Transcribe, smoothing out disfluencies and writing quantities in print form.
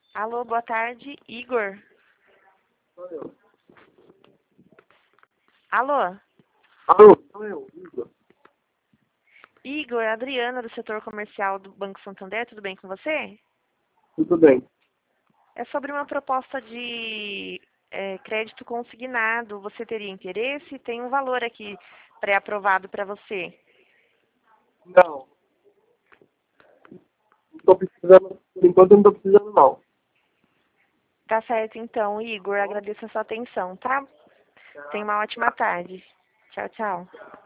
Alô, boa tarde, Igor. Sou eu. Alô? Alô, sou eu, Igor. Igor, Adriana, do setor comercial do Banco Santander, tudo bem com você? Tudo bem. É sobre uma proposta de crédito consignado. Você teria interesse? Tem um valor aqui pré-aprovado para você. Não, não tô precisando, por enquanto eu não tô precisando não. Tá certo, então, Igor. Agradeço a sua atenção, tá? Tenha uma ótima tarde. Tchau, tchau.